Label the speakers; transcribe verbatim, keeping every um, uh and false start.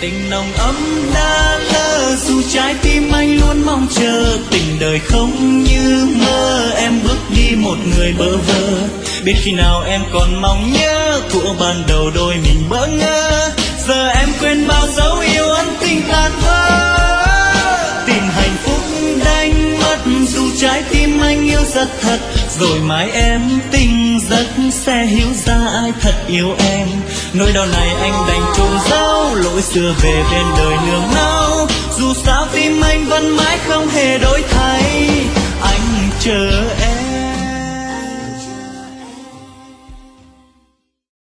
Speaker 1: tình nồng ấm đã lỡ, dù trái tim anh luôn mong chờ. Tình đời không như mơ, em bước đi một người bơ vơ. Biết khi nào em còn mong nhớ, của ban đầu đôi mình bỡ ngỡ. Giờ em quên bao dấu yêu ân tình tan vỡ. Tìm hạnh phúc đánh mất, dù trái tim anh yêu rất thật. Rồi mai em tỉnh giấc sẽ hiểu ra ai thật yêu em. Nỗi đau này anh đành chôn giấu, lỗi xưa về bên đời nương náu. Dù sao tim anh vẫn mãi không hề đổi thay, anh chờ em.